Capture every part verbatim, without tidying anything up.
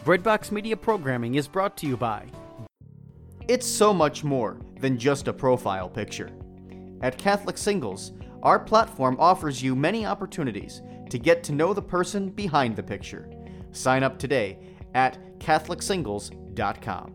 Breadbox Media programming is brought to you by... It's so much more than just a profile picture. At Catholic Singles, our platform offers you many opportunities to get to know the person behind the picture. Sign up today at catholic singles dot com.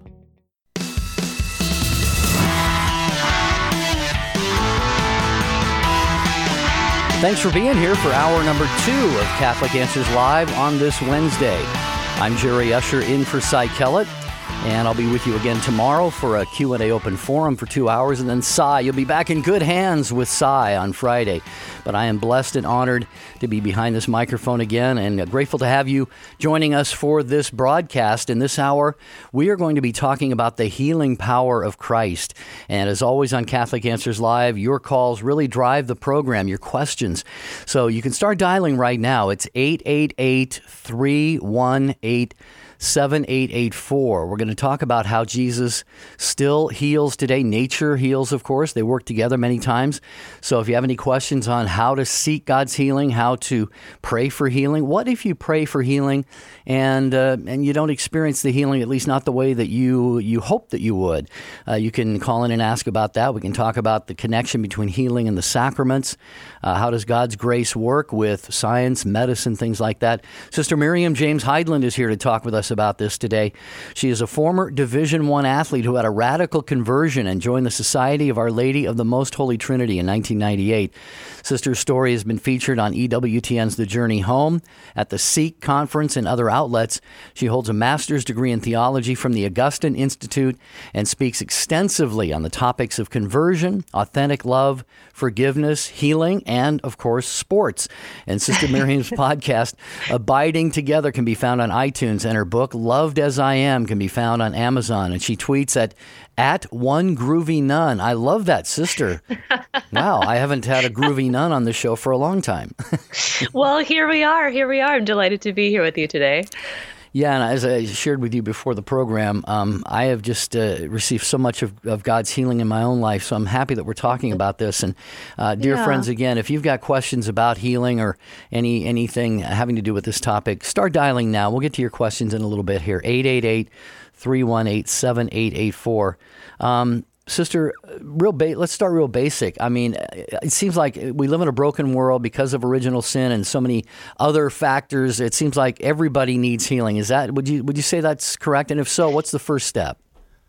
Thanks for being here for hour number two of Catholic Answers Live on this Wednesday. I'm Jerry Usher in for Cy Kellett, and I'll be with you again tomorrow for a Q and A open forum for two hours, and then Cy, you'll be back in good hands with Cy on Friday. But I am blessed and honored to be behind this microphone again, and grateful to have you joining us for this broadcast. In this hour, we are going to be talking about the healing power of Christ. And as always on Catholic Answers Live, your calls really drive the program, your questions. So you can start dialing right now. It's eight eight eight, three one eight, seven eight eight four. We're going to talk about how Jesus still heals today. Nature heals, of course. They work together many times. So if you have any questions on how to seek God's healing, how to pray for healing, what if you pray for healing and uh, and you don't experience the healing, at least not the way that you, you hope that you would? Uh, you can call in and ask about that. We can talk about the connection between healing and the sacraments. Uh, how does God's grace work with science, medicine, things like that? Sister Miriam James Heidland is here to talk with us about this today. She is a former Division One athlete who had a radical conversion and joined the Society of Our Lady of the Most Holy Trinity in nineteen ninety-eight. Sister's story has been featured on E W T N's The Journey Home, at the Seek Conference, and other outlets. She holds a master's degree in theology from the Augustine Institute and speaks extensively on the topics of conversion, authentic love, forgiveness, healing, and, of course, sports. And Sister Miriam's podcast, Abiding Together, can be found on iTunes, and her book, Loved as I Am, can be found on Amazon. And she tweets at, at one groovy nun. I love that, sister. Wow, I haven't had a groovy nun on the show for a long time. Well, here we are. Here we are. I'm delighted to be here with you today. Yeah, and as I shared with you before the program, um, I have just uh, received so much of, of God's healing in my own life, so I'm happy that we're talking about this. And uh, dear yeah. friends, again, if you've got questions about healing or any anything having to do with this topic, start dialing now. We'll get to your questions in a little bit here. eight eight eight, three one eight, seven eight eight four. Um Sister, real ba- let's start real basic. I mean, it seems like we live in a broken world because of original sin and so many other factors. It seems like everybody needs healing. Is that, would you would you say that's correct? And if so, what's the first step?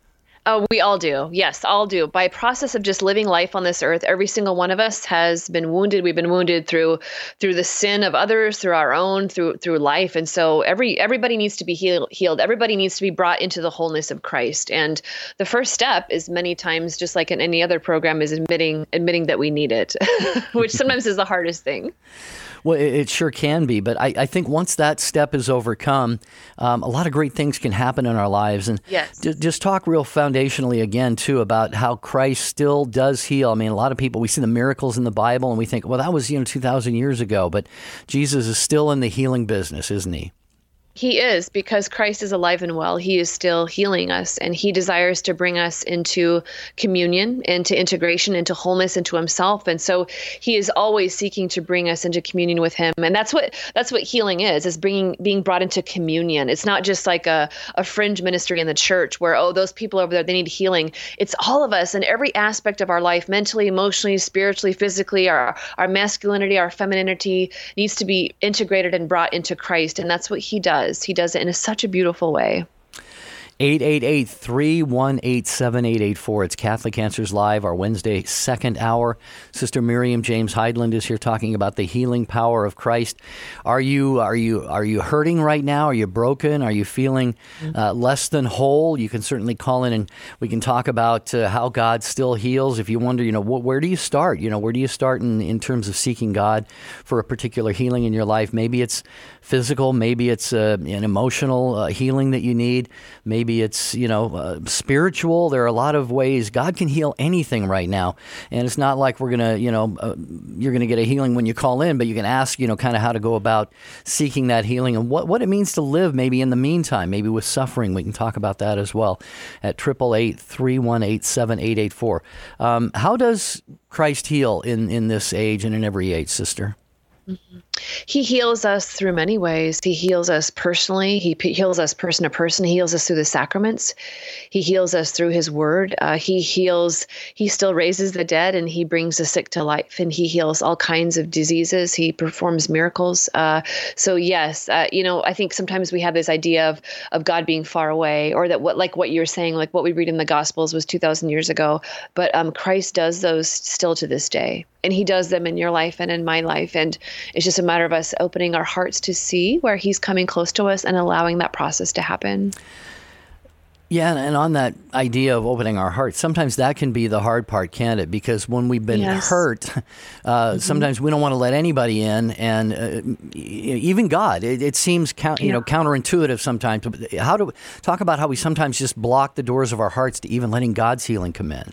Oh, we all do. Yes, all do. By process of just living life on this earth, every single one of us has been wounded. We've been wounded through through the sin of others, through our own, through through life. And so every everybody needs to be heal, healed. Everybody needs to be brought into the wholeness of Christ. And the first step is many times, just like in any other program, is admitting admitting that we need it, which sometimes is the hardest thing. Well, it, it sure can be. But I, I think once that step is overcome, um, a lot of great things can happen in our lives. And yes. j- just talk real foundationally again, too, about how Christ still does heal. I mean, a lot of people, we see the miracles in the Bible and we think, well, that was, you know, two thousand years ago. But Jesus is still in the healing business, isn't he? He is, because Christ is alive and well. He is still healing us, and he desires to bring us into communion, into integration, into wholeness, into himself. And so he is always seeking to bring us into communion with him. And that's what that's what healing is, is bringing being brought into communion. It's not just like a, a fringe ministry in the church where, oh, those people over there, they need healing. It's all of us in every aspect of our life, mentally, emotionally, spiritually, physically. Our, our masculinity, our femininity needs to be integrated and brought into Christ. And that's what he does. He does it in a, such a beautiful way. eight eight eight, three one eight, seven eight eight four. It's Catholic Answers Live, our Wednesday second hour. Sister Miriam James Heidland is here talking about the healing power of Christ. Are you are you are you hurting right now? Are you broken? Are you feeling uh, less than whole? You can certainly call in and we can talk about uh, how God still heals. If you wonder, you know, wh- where do you start? You know, where do you start in, in terms of seeking God for a particular healing in your life? Maybe it's physical, maybe it's uh, an emotional uh, healing that you need. Maybe Maybe it's, you know, uh, spiritual. There are a lot of ways. God can heal anything right now. And it's not like we're going to, you know, uh, you're going to get a healing when you call in, but you can ask, you know, kind of how to go about seeking that healing and what, what it means to live maybe in the meantime, maybe with suffering. We can talk about that as well at eight eight eight, three one eight, seven eight eight four. Um, how does Christ heal in, in this age and in every age, sister? Mm-hmm. He heals us through many ways. He heals us personally. He p- heals us person to person. He heals us through the sacraments. He heals us through his word. Uh, he heals, he still raises the dead, and he brings the sick to life, and he heals all kinds of diseases. He performs miracles. Uh, so yes, uh, you know, I think sometimes we have this idea of, of God being far away, or that what, like what you're saying, like what we read in the Gospels was two thousand years ago, but um, Christ does those still to this day. And he does them in your life and in my life. And it's just a matter of us opening our hearts to see where he's coming close to us and allowing that process to happen. Yeah, and on that idea of opening our hearts, sometimes that can be the hard part, can't it? Because when we've been yes. hurt, uh, mm-hmm. sometimes we don't want to let anybody in, and uh, even God. It, it seems count, you yeah. know counterintuitive sometimes. How do talk about how we sometimes just block the doors of our hearts to even letting God's healing come in?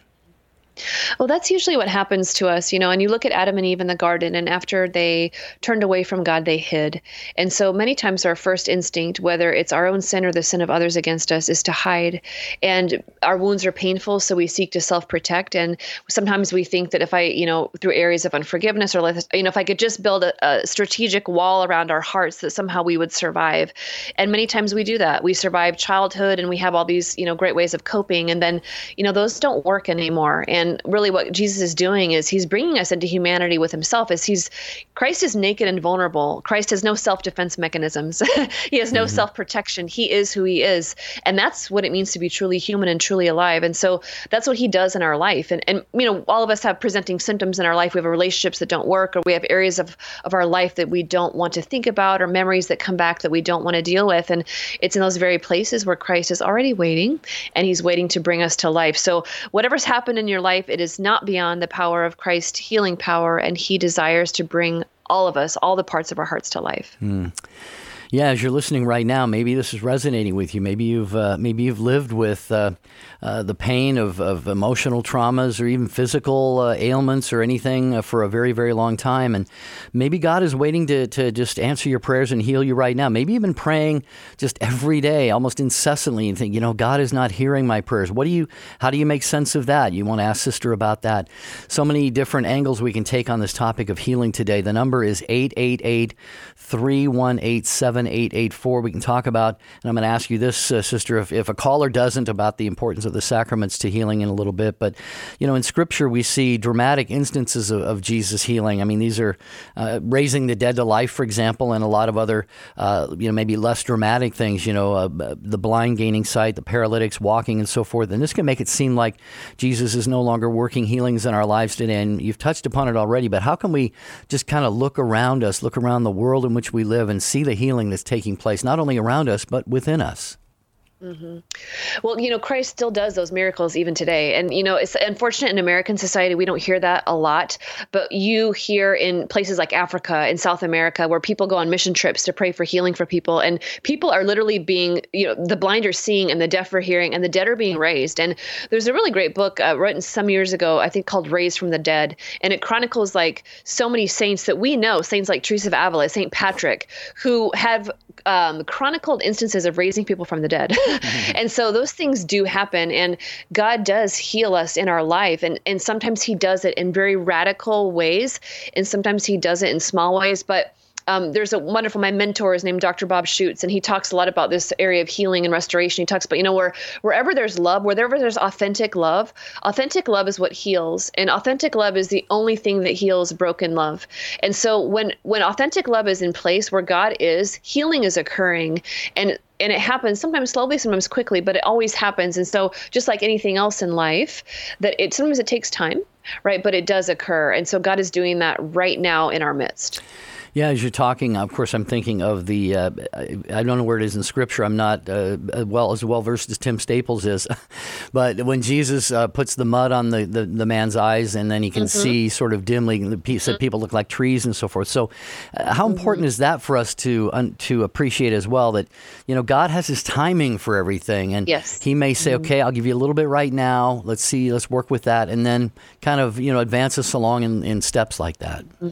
Well, that's usually what happens to us, you know, and you look at Adam and Eve in the garden, and after they turned away from God, they hid. And so many times our first instinct, whether it's our own sin or the sin of others against us, is to hide. And our wounds are painful, so we seek to self-protect. And sometimes we think that if I, you know, through areas of unforgiveness, or, you know, if I could just build a, a strategic wall around our hearts, that somehow we would survive. And many times we do that. We survive childhood, and we have all these, you know, great ways of coping. And then, you know, those don't work anymore. And And really what Jesus is doing is he's bringing us into humanity with himself. As he's Christ is naked and vulnerable. Christ has no self-defense mechanisms. He has no mm-hmm. self-protection. He is who he is. And that's what it means to be truly human and truly alive. And so that's what he does in our life. And, and you know, all of us have presenting symptoms in our life. We have relationships that don't work, or we have areas of, of our life that we don't want to think about, or memories that come back that we don't want to deal with. And it's in those very places where Christ is already waiting, and he's waiting to bring us to life. So whatever's happened in your life, it is not beyond the power of Christ's healing power, and he desires to bring all of us, all the parts of our hearts to life. Mm. Yeah, as you're listening right now, maybe this is resonating with you. Maybe you've uh, maybe you've lived with uh, uh, the pain of, of emotional traumas, or even physical uh, ailments, or anything uh, for a very, very long time. And maybe God is waiting to to just answer your prayers and heal you right now. Maybe you've been praying just every day, almost incessantly, and think, you know, God is not hearing my prayers. What do you? How do you make sense of that? You want to ask Sister about that. So many different angles we can take on this topic of healing today. The number is eight eight eight, three one eight, seven eight eight four. We can talk about, and I'm going to ask you this, uh, Sister, if, if a caller doesn't, about the importance of the sacraments to healing in a little bit. But, you know, in Scripture, we see dramatic instances of, of Jesus healing. I mean, these are uh, raising the dead to life, for example, and a lot of other, uh, you know, maybe less dramatic things, you know, uh, the blind gaining sight, the paralytics walking, and so forth. And this can make it seem like Jesus is no longer working healings in our lives today. And you've touched upon it already, but how can we just kind of look around us, look around the world in which we live, and see the healing that's taking place, not only around us, but within us? Mm-hmm. Well, you know, Christ still does those miracles even today. And, you know, it's unfortunate in American society, we don't hear that a lot, but you hear in places like Africa and South America, where people go on mission trips to pray for healing for people. And people are literally being, you know, the blind are seeing, and the deaf are hearing, and the dead are being raised. And there's a really great book uh, written some years ago, I think, called Raised from the Dead. And it chronicles like so many saints that we know, saints like Teresa of Avila, Saint Patrick, who have um, chronicled instances of raising people from the dead. Mm-hmm. And so those things do happen, and God does heal us in our life. And, and sometimes he does it in very radical ways, and sometimes he does it in small ways. But Um, there's a wonderful, my mentor is named Doctor Bob Schutz, and he talks a lot about this area of healing and restoration. He talks about, you know, where wherever there's love, wherever there's authentic love, authentic love is what heals. And authentic love is the only thing that heals broken love. And so when, when authentic love is in place where God is, healing is occurring. And And it happens sometimes slowly, sometimes quickly, but it always happens. And so just like anything else in life, that it sometimes it takes time, right? But it does occur. And so God is doing that right now in our midst. Yeah, as you're talking, of course, I'm thinking of the, uh, I don't know where it is in Scripture. I'm not uh, well as well-versed as Tim Staples is. But when Jesus uh, puts the mud on the, the, the man's eyes, and then he can mm-hmm. see sort of dimly, the piece that people look like trees and so forth. So uh, how mm-hmm. important is that for us to un, to appreciate as well, that, you know, God has his timing for everything. And yes. he may say, mm-hmm. okay, I'll give you a little bit right now. Let's see, let's work with that. And then kind of, you know, advance us along in, in steps like that. Mm-hmm.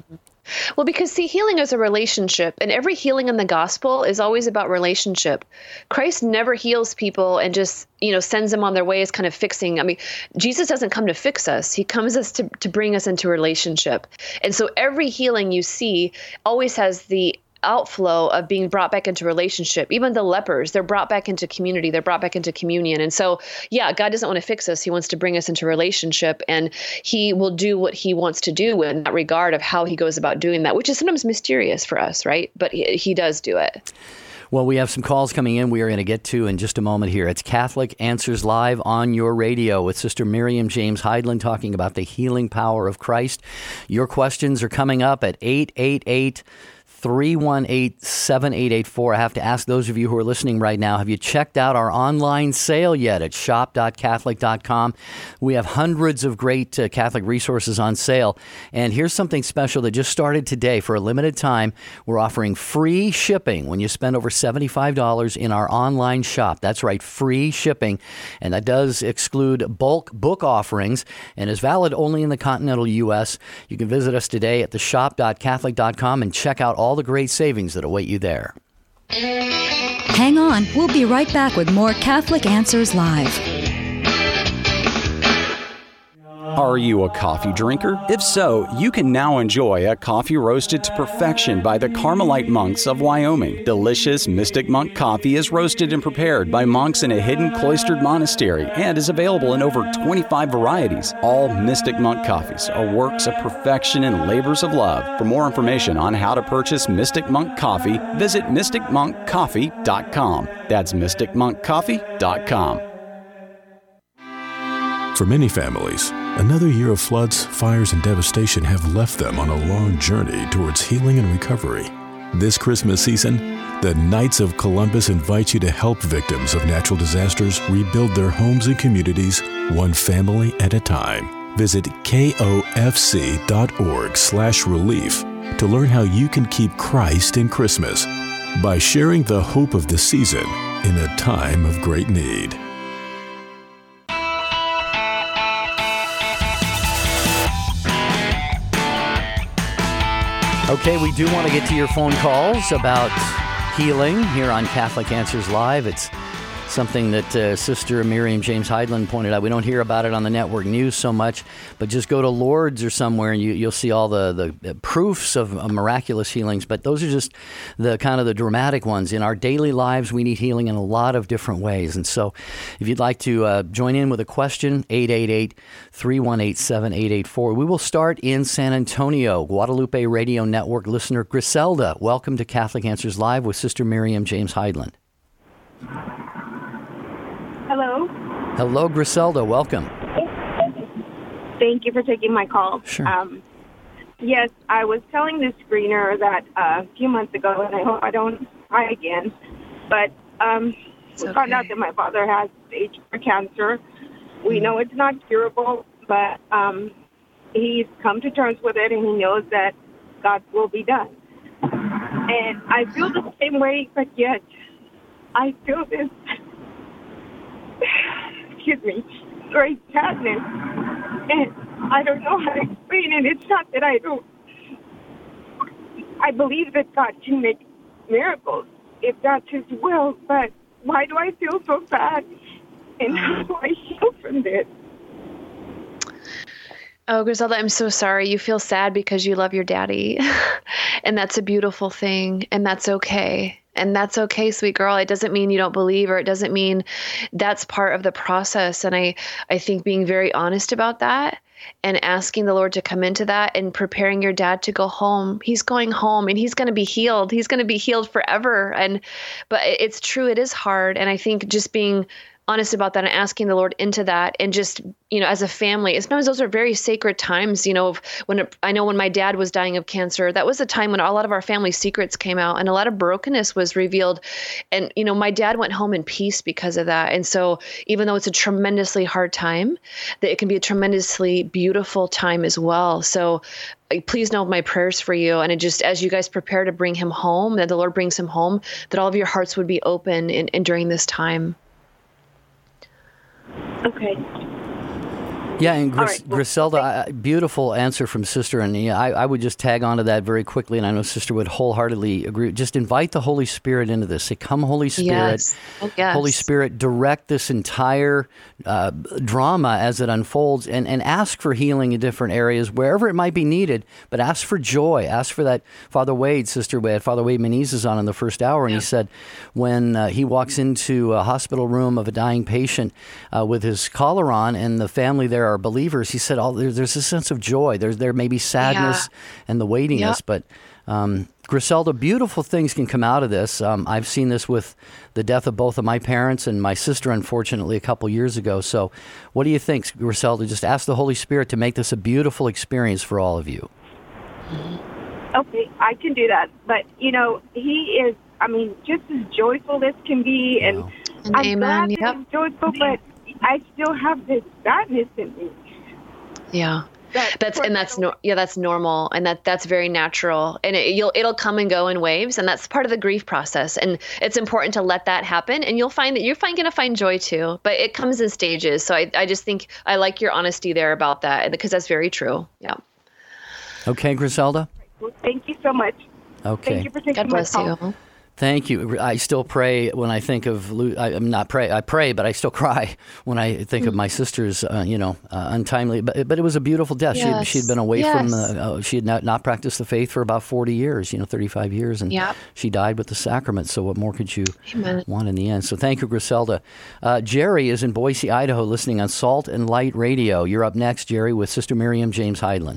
Well, because see, healing is a relationship, and every healing in the gospel is always about relationship. Christ never heals people and just, you know, sends them on their way as kind of fixing. I mean, Jesus doesn't come to fix us. He comes us to, to bring us into a relationship. And so every healing you see always has the outflow of being brought back into relationship. Even the lepers, they're brought back into community. They're brought back into communion. And so, yeah, God doesn't want to fix us. He wants to bring us into relationship, and he will do what he wants to do in that regard of how he goes about doing that, which is sometimes mysterious for us, right? But he, he does do it. Well, we have some calls coming in we are going to get to in just a moment here. It's Catholic Answers Live on your radio with Sister Miriam James Heidland talking about the healing power of Christ. Your questions are coming up at eight eight eight, three one eight, seven eight eight four. I have to ask those of you who are listening right now, have you checked out our online sale yet at shop dot catholic dot com? We have hundreds of great uh, Catholic resources on sale. And here's something special that just started today. For a limited time, we're offering free shipping when you spend over seventy-five dollars in our online shop. That's right, free shipping. And that does exclude bulk book offerings and is valid only in the continental U S. You can visit us today at the shop dot catholic dot com and check out all the great savings that await you there. Hang on, we'll be right back with more Catholic Answers Live. Are you a coffee drinker? If so, you can now enjoy a coffee roasted to perfection by the Carmelite monks of Wyoming. Delicious Mystic Monk coffee is roasted and prepared by monks in a hidden cloistered monastery and is available in over twenty-five varieties. All Mystic Monk coffees are works of perfection and labors of love. For more information on how to purchase Mystic Monk coffee, visit mystic monk coffee dot com. That's mystic monk coffee dot com. For many families, another year of floods, fires, and devastation have left them on a long journey towards healing and recovery. This Christmas season, the Knights of Columbus invite you to help victims of natural disasters rebuild their homes and communities one family at a time. Visit kofc.org slash relief to learn how you can keep Christ in Christmas by sharing the hope of the season in a time of great need. Okay, we do want to get to your phone calls about healing here on Catholic Answers Live. It's something that uh, Sister Miriam James Heidland pointed out. We don't hear about it on the network news so much, but just go to Lourdes or somewhere and you, you'll see all the, the proofs of uh, miraculous healings. But those are just the kind of the dramatic ones. In our daily lives, we need healing in a lot of different ways. And so if you'd like to uh, join in with a question, eight eight eight, three one eight, seven eight eight four. We will start in San Antonio. Guadalupe Radio Network listener Griselda, welcome to Catholic Answers Live with Sister Miriam James Heidland. Hello. Hello, Griselda. Welcome. Thank you for taking my call. Sure. Um, yes, I was telling the screener that uh, a few months ago, and I hope I don't try again, but um, we okay. found out that my father has stage four cancer. We know it's not curable, but um, he's come to terms with it, and he knows that God's will be done. And I feel the same way, but yet I feel this... excuse me, great sadness. And I don't know how to explain it. It's not that I don't... I believe that God can make miracles if that's his will, but why do I feel so bad? And how do I heal from this? Oh, Griselda, I'm so sorry. You feel sad because you love your daddy. And that's a beautiful thing. And that's okay. And that's okay, sweet girl. It doesn't mean you don't believe, or it doesn't mean that's part of the process. And I, I think being very honest about that and asking the Lord to come into that and preparing your dad to go home. He's going home and he's going to be healed. He's going to be healed forever. And, but it's true. It is hard. And I think just being honest about that and asking the Lord into that, and just, you know, as a family, sometimes those are very sacred times. You know, when it, I know when my dad was dying of cancer, that was a time when a lot of our family secrets came out and a lot of brokenness was revealed. And, you know, my dad went home in peace because of that. And so even though it's a tremendously hard time, that it can be a tremendously beautiful time as well. So please know my prayers for you. And it just, as you guys prepare to bring him home, that the Lord brings him home, that all of your hearts would be open in, in during this time. Okay. Yeah, and Gris- right, well, Griselda, I, beautiful answer from Sister. And yeah, I, I would just tag onto that very quickly, and I know Sister would wholeheartedly agree. Just invite the Holy Spirit into this. Say, come, Holy Spirit. Yes. Oh, yes. Holy Spirit, direct this entire uh, drama as it unfolds, and, and ask for healing in different areas, wherever it might be needed, but ask for joy. Ask for that. Father Wade, Sister Wade, Father Wade Menezes on in the first hour, and yeah. he said when uh, he walks into a hospital room of a dying patient uh, with his collar on, and the family there are believers, he said, "Oh, there, there's a sense of joy. There's there may be sadness yeah. and the weightiness, yep. but um, Griselda, beautiful things can come out of this. Um, I've seen this with the death of both of my parents and my sister, unfortunately, a couple years ago. So, what do you think, Griselda? Just ask the Holy Spirit to make this a beautiful experience for all of you." Okay, I can do that. But you know, he is. I mean, just as joyful as can be, and wow. I'm Amen. glad Yep. that he's joyful, but I still have this sadness in me. Yeah. That That's and that's no, yeah that's normal, and that that's very natural, and it, you'll it'll come and go in waves, and that's part of the grief process, and it's important to let that happen, and you'll find that you're find, gonna find joy too, but it comes in stages. So I I just think I like your honesty there about that, because that's very true. Yeah. Okay, Griselda. Well, thank you so much. Okay. Thank you for taking God bless my call. you. Thank you. I still pray when I think of, I, I'm not pray, I pray, but I still cry when I think mm. of my sister's, uh, you know, uh, untimely, but, but it was a beautiful death. Yes. She, she'd been away yes. from, the, uh, she had not, not practiced the faith for about forty years, you know, thirty-five years, and yep. she died with the sacrament. So what more could you Amen. want in the end? So thank you, Griselda. Uh, Jerry is in Boise, Idaho, listening on Salt and Light Radio. You're up next, Jerry, with Sister Miriam James Heidland.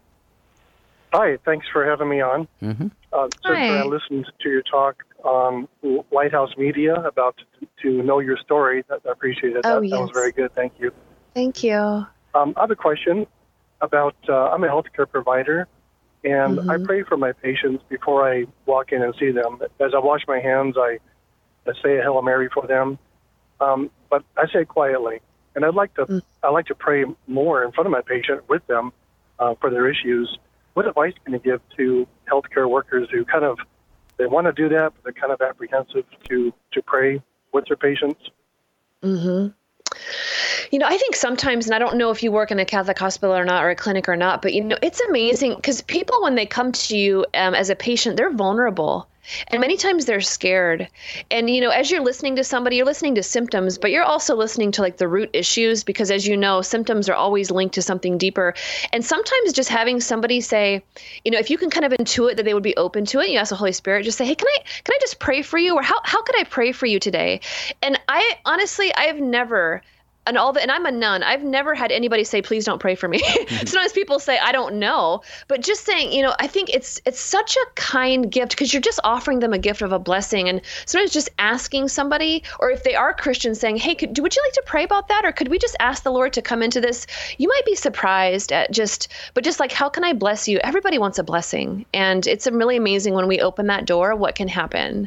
Hi, thanks for having me on. Mm-hmm. Uh, Sister, I listened to your talk on Lighthouse Media about to, to know your story. I appreciate it. Oh, that, yes. that was very good. Thank you. Thank you. Um, I have a question about, uh, I'm a healthcare provider, and mm-hmm. I pray for my patients before I walk in and see them. As I wash my hands, I, I say a Hail Mary for them, um, but I say it quietly. And I'd like to, mm. I'd like to pray more in front of my patient with them uh, for their issues. What advice can you give to healthcare workers who kind of, they want to do that, but they're kind of apprehensive to, to pray with their patients? Mm-hmm. You know, I think sometimes, and I don't know if you work in a Catholic hospital or not, or a clinic or not, but, you know, it's amazing because people, when they come to you um, as a patient, they're vulnerable. And many times they're scared. And, you know, as you're listening to somebody, you're listening to symptoms, but you're also listening to like the root issues, because as you know, symptoms are always linked to something deeper. And sometimes just having somebody say, you know, if you can kind of intuit that they would be open to it, you ask the Holy Spirit, just say, hey, can I, can I just pray for you? Or how, how could I pray for you today? And I honestly, I've never And all the, and I'm a nun. I've never had anybody say, please don't pray for me. Sometimes people say, I don't know. But just saying, you know, I think it's it's such a kind gift, because you're just offering them a gift of a blessing. And sometimes just asking somebody, or if they are Christians, saying, hey, could, would you like to pray about that? Or could we just ask the Lord to come into this? You might be surprised at just, but just like, how can I bless you? Everybody wants a blessing. And it's really amazing when we open that door, what can happen.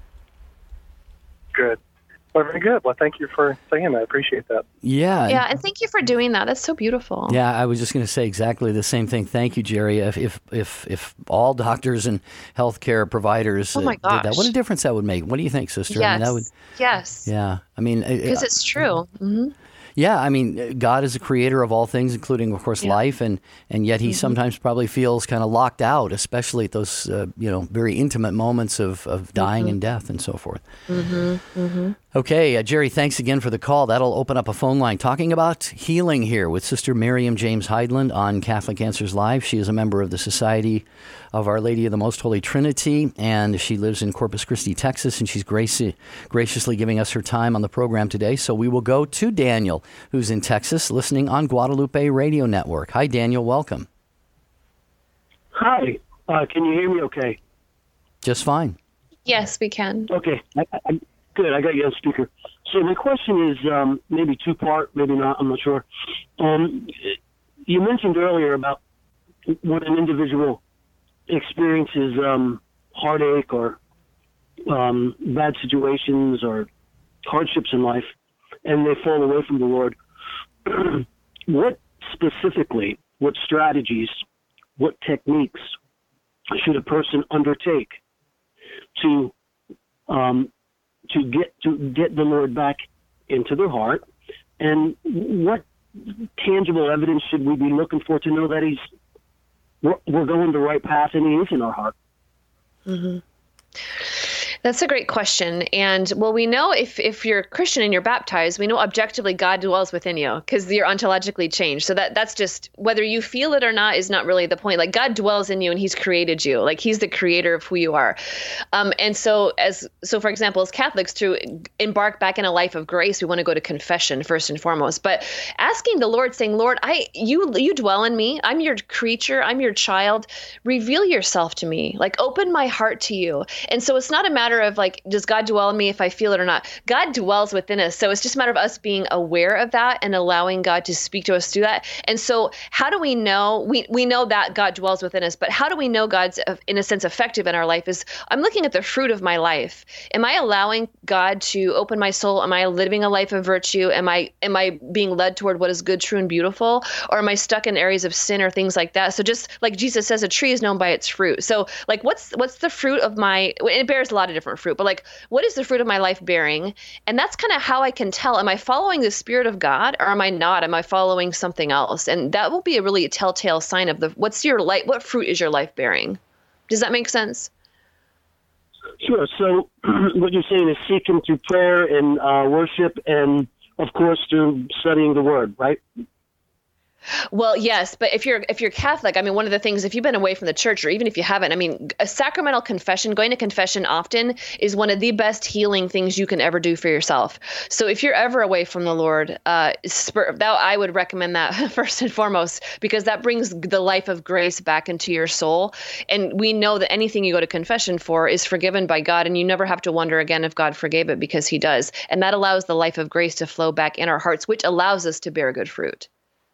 Good. Well, very good. Well, thank you for saying that. I appreciate that. Yeah. Yeah, and thank you for doing that. That's so beautiful. Yeah, I was just going to say exactly the same thing. Thank you, Jerry. If if if, if all doctors and healthcare providers oh my uh, did that, gosh. what a difference that would make. What do you think, sister? Yes. I mean, that would, yes. Yeah. I mean, because uh, it's true. Mm-hmm. Yeah, I mean, God is a creator of all things, including, of course, yeah. life, and, and yet he mm-hmm. sometimes probably feels kind of locked out, especially at those, uh, you know, very intimate moments of, of dying mm-hmm. and death and so forth. Mm-hmm. Mm-hmm. Okay, uh, Jerry, thanks again for the call. That'll open up a phone line. Talking about healing here with Sister Miriam James Heidland on Catholic Answers Live. She is a member of the Society of Our Lady of the Most Holy Trinity, and she lives in Corpus Christi, Texas, and she's graci- graciously giving us her time on the program today. So we will go to Daniel, who's in Texas, listening on Guadalupe Radio Network. Hi, Daniel. Welcome. Hi. Uh, can you hear me okay? Just fine. Yes, we can. Okay. I, I, good. I got you on speaker. So my question is um, maybe two-part, maybe not. I'm not sure. Um, you mentioned earlier about when an individual experiences um, heartache or um, bad situations or hardships in life, and they fall away from the Lord. What specifically, what strategies, what techniques should a person undertake to um, to get to get the Lord back into their heart? And what tangible evidence should we be looking for to know that he's we're, we're going the right path and he is in our heart? Mm-hmm. That's a great question. And well, we know if, if you're a Christian and you're baptized, we know objectively God dwells within you because you're ontologically changed. So that that's just whether you feel it or not is not really the point. Like God dwells in you and he's created you. Like he's the creator of who you are. Um, and so as so, for example, as Catholics, to embark back in a life of grace, we want to go to confession first and foremost. But asking the Lord, saying, Lord, I you you dwell in me. I'm your creature. I'm your child. Reveal yourself to me. Like open my heart to you. And so it's not a matter of like, does God dwell in me if I feel it or not? God dwells within us. So it's just a matter of us being aware of that and allowing God to speak to us through that. And so how do we know? We, we know that God dwells within us, but how do we know God's, in a sense, effective in our life is I'm looking at the fruit of my life. Am I allowing God to open my soul? Am I living a life of virtue? Am I, am I being led toward what is good, true, and beautiful? Or am I stuck in areas of sin or things like that? So just like Jesus says, a tree is known by its fruit. So like, what's, what's the fruit of my, it bears a lot of different fruit, but like, what is the fruit of my life bearing? And that's kind of how I can tell, am I following the Spirit of God or am I not? Am I following something else? And that will be a really a telltale sign of the, what's your life, what fruit is your life bearing? Does that make sense? Sure. So what you're saying is seeking through prayer and uh, worship and, of course, through studying the Word, right? Well, yes, but if you're if you're Catholic, I mean, one of the things, if you've been away from the church, or even if you haven't, I mean, a sacramental confession, going to confession often is one of the best healing things you can ever do for yourself. So if you're ever away from the Lord, uh, that I would recommend that first and foremost, because that brings the life of grace back into your soul. And we know that anything you go to confession for is forgiven by God, and you never have to wonder again if God forgave it, because he does. And that allows the life of grace to flow back in our hearts, which allows us to bear good fruit.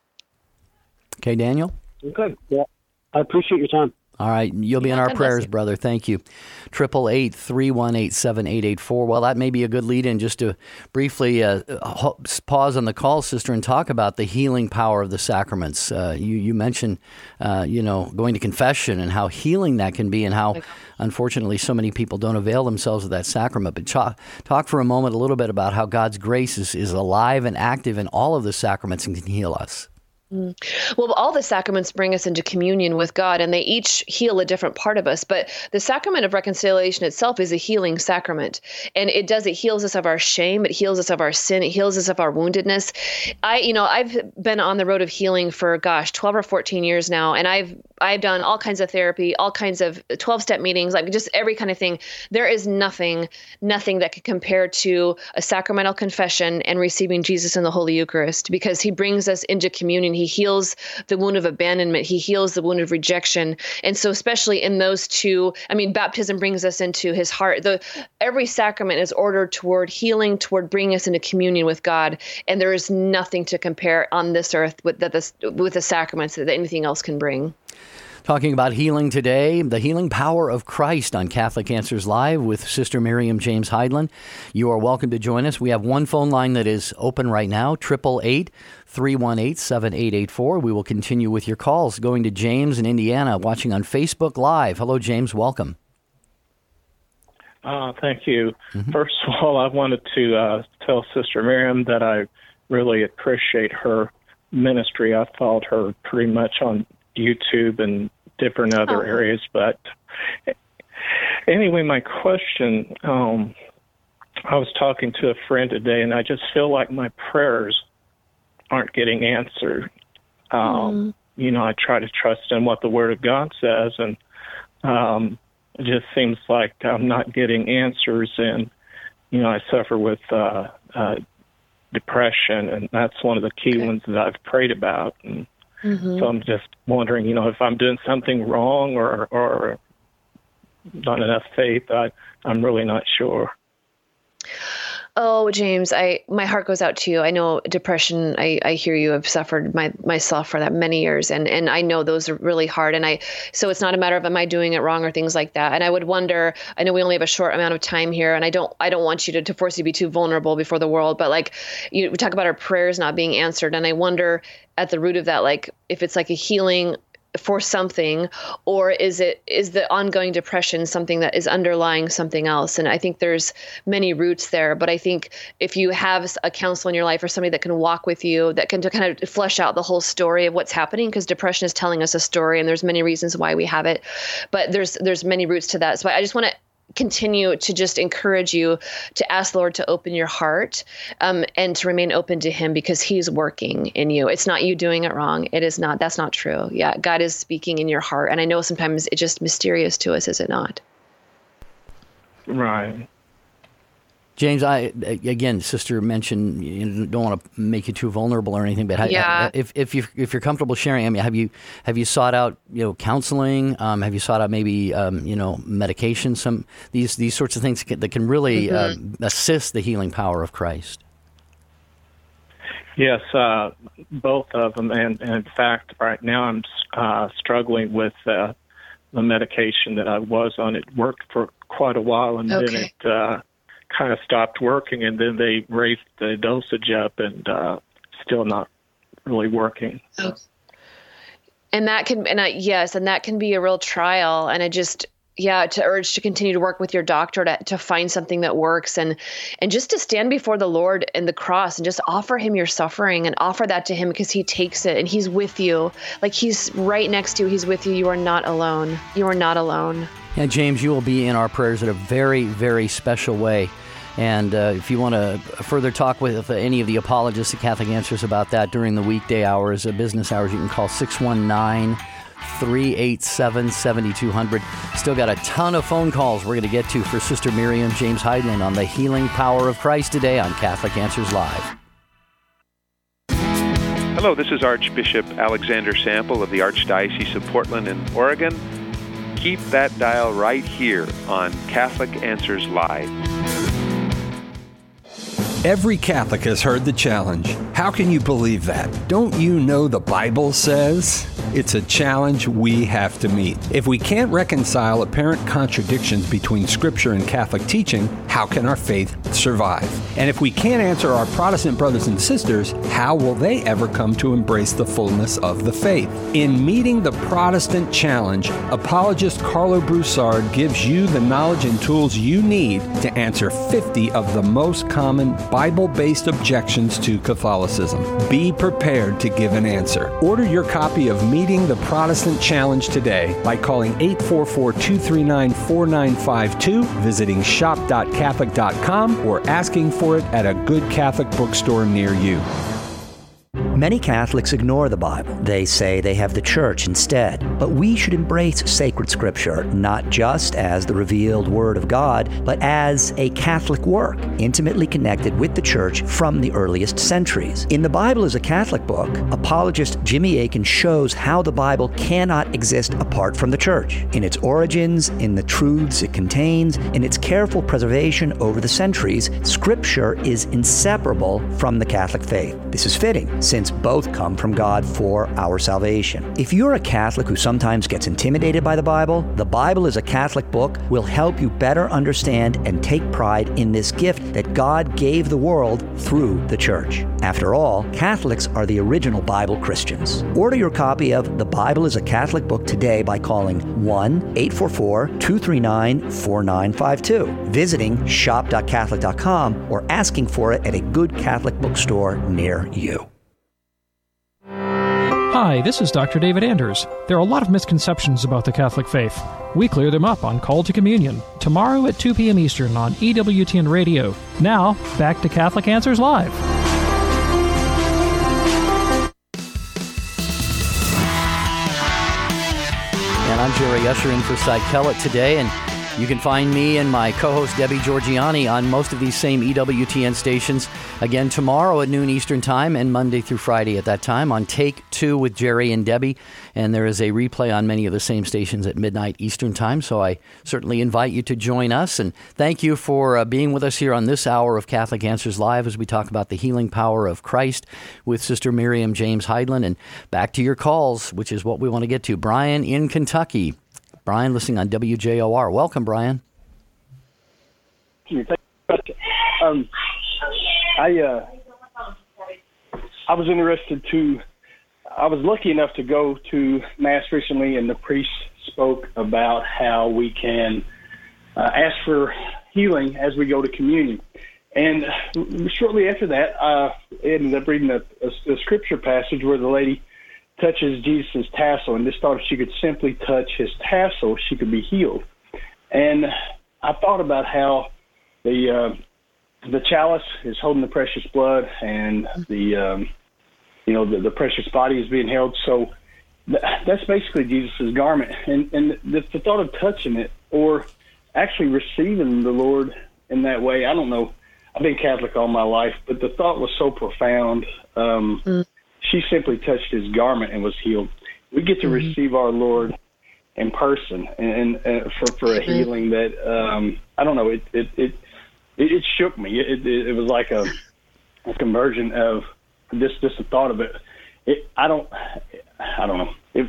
Okay, Daniel? Okay. Yeah. I appreciate your time. All right. You'll be yeah, in our God prayers, brother. Thank you. triple eight, three one eight, seven eight eight four. Well, that may be a good lead-in just to briefly uh, pause on the call, sister, and talk about the healing power of the sacraments. Uh, you, you mentioned, uh, you know, going to confession and how healing that can be and how, unfortunately, so many people don't avail themselves of that sacrament. But talk, talk for a moment a little bit about how God's grace is, is alive and active in all of the sacraments and can heal us. Mm. Well, all the sacraments bring us into communion with God, and they each heal a different part of us. But the sacrament of reconciliation itself is a healing sacrament, and it does, it heals us of our shame. It heals us of our sin. It heals us of our woundedness. I, you know, I've been on the road of healing for, gosh, twelve or fourteen years now. And I've, I've done all kinds of therapy, all kinds of twelve step meetings, like just every kind of thing. There is nothing, nothing that can compare to a sacramental confession and receiving Jesus in the Holy Eucharist, because he brings us into communion. He heals the wound of abandonment. He heals the wound of rejection. And so especially in those two, I mean, baptism brings us into his heart. The every sacrament is ordered toward healing, toward bringing us into communion with God. And there is nothing to compare on this earth with that this, with the sacraments that anything else can bring. Talking about healing today, the healing power of Christ on Catholic Answers Live with Sister Miriam James Heidland. You are welcome to join us. We have one phone line that is open right now, eight eight eight, three one eight, seven eight eight four. We will continue with your calls. Going to James in Indiana, watching on Facebook Live. Hello, James. Welcome. Uh, thank you. Mm-hmm. First of all, I wanted to uh, tell Sister Miriam that I really appreciate her ministry. I followed her pretty much on YouTube and different other oh. areas. But anyway, my question, um, I was talking to a friend today, and I just feel like my prayers aren't getting answered. Um, mm. You know, I try to trust in what the Word of God says, and um, it just seems like I'm not getting answers. And, you know, I suffer with uh, uh, depression, and that's one of the key okay. ones that I've prayed about. And Mm-hmm. so I'm just wondering, you know, if I'm doing something wrong or or not enough faith. I, I'm really not sure. Oh, James, I my heart goes out to you. I know depression, I, I hear you. I've suffered my, myself for that many years, and, and I know those are really hard. And I so it's not a matter of am I doing it wrong or things like that. And I would wonder, I know we only have a short amount of time here, and I don't I don't want you to, to force you to be too vulnerable before the world, but like you we talk about our prayers not being answered, and I wonder at the root of that, like if it's like a healing for something, or is it is the ongoing depression something that is underlying something else? And I think there's many roots there. But I think if you have a counselor in your life or somebody that can walk with you, that can to kind of flesh out the whole story of what's happening, because depression is telling us a story, and there's many reasons why we have it. But there's there's many roots to that. So I just want to continue to just encourage you to ask the Lord to open your heart um, and to remain open to him, because he's working in you. It's not you doing it wrong. It is not. That's not true. Yeah. God is speaking in your heart. And I know sometimes it's just mysterious to us, is it not? Right. James, I again, Sister mentioned you don't want to make you too vulnerable or anything, but how, yeah. if if you if you're comfortable sharing, I mean, have you have you sought out you know counseling? Um, have you sought out maybe um, you know medication? Some these these sorts of things that can really mm-hmm. uh, assist the healing power of Christ. Yes, uh, both of them, and, and in fact, right now I'm uh, struggling with uh, the medication that I was on. It worked for quite a while, and okay. then it. Uh, kind of stopped working, and then they raised the dosage up, and uh, still not really working. Oh. And that can, and I, yes, and that can be a real trial. And I just, yeah, to urge to continue to work with your doctor to, to find something that works, and and just to stand before the Lord in the cross and just offer him your suffering and offer that to him, because he takes it and he's with you. Like he's right next to you. He's with you. You are not alone. You are not alone. Yeah, James, you will be in our prayers in a very, very special way. And uh, if you want to further talk with any of the apologists at Catholic Answers about that during the weekday hours, uh, business hours, you can call six one nine, three eight seven, seven two zero zero. Still got a ton of phone calls we're going to get to for Sister Miriam James Heidland on the healing power of Christ today on Catholic Answers Live. Hello, this is Archbishop Alexander Sample of the Archdiocese of Portland in Oregon. Keep that dial right here on Catholic Answers Live. Every Catholic has heard the challenge. How can you believe that? Don't you know the Bible says? It's a challenge we have to meet. If we can't reconcile apparent contradictions between Scripture and Catholic teaching, how can our faith survive? And if we can't answer our Protestant brothers and sisters, how will they ever come to embrace the fullness of the faith? In meeting the Protestant challenge, apologist Carlo Broussard gives you the knowledge and tools you need to answer fifty of the most common Bible-based objections to Catholicism. Be prepared to give an answer. Order your copy of Meeting the Protestant Challenge today by calling eight four four, two three nine, four nine five two, visiting shop dot catholic dot com, or asking for it at a good Catholic bookstore near you. Many Catholics ignore the Bible. They say they have the Church instead. But we should embrace sacred Scripture, not just as the revealed Word of God, but as a Catholic work, intimately connected with the Church from the earliest centuries. In The Bible is a Catholic Book, apologist Jimmy Akin shows how the Bible cannot exist apart from the Church, in its origins, in the truths it contains, in its careful preservation over the centuries. Scripture is inseparable from the Catholic faith. This is fitting, since both come from God for our salvation. If you're a Catholic who sometimes gets intimidated by the Bible, The Bible is a Catholic Book will help you better understand and take pride in this gift that God gave the world through the Church. After all, Catholics are the original Bible Christians. Order your copy of The Bible is a Catholic Book today by calling one eight four four, two three nine, four nine five two, visiting shop dot catholic dot com, or asking for it at a good Catholic bookstore near you. Hi, this is Doctor David Anders. There are a lot of misconceptions about the Catholic faith. We clear them up on Call to Communion, tomorrow at two p.m. Eastern on E W T N Radio. Now, back to Catholic Answers Live. And I'm Jerry Usher in for Cy Kellett today, and you can find me and my co-host Debbie Georgiani on most of these same E W T N stations again tomorrow at noon Eastern Time and Monday through Friday at that time on Take Two with Jerry and Debbie. And there is a replay on many of the same stations at midnight Eastern Time, so I certainly invite you to join us. And thank you for uh, being with us here on this hour of Catholic Answers Live as we talk about the healing power of Christ with Sister Miriam James Heidland. And back to your calls, which is what we want to get to. Brian in Kentucky. Brian, listening on W J O R. Welcome, Brian. Um, I uh, I was interested to I was lucky enough to go to Mass recently, and the priest spoke about how we can uh, ask for healing as we go to communion. And shortly after that, uh, I ended up reading a, a, a scripture passage where the lady touches Jesus' tassel and just thought if she could simply touch his tassel, she could be healed. And I thought about how the uh, the chalice is holding the precious blood, and the um, you know the, the precious body is being held. So th- that's basically Jesus' garment, and and the, the thought of touching it or actually receiving the Lord in that way, I don't know. I've been Catholic all my life, but the thought was so profound. Um, mm. She simply touched his garment and was healed. We get to mm-hmm. receive our Lord in person, and, and uh, for for a healing that um, I don't know. It it it, it shook me. It, it it was like a, a conversion of just just the thought of it. It I don't I don't know if.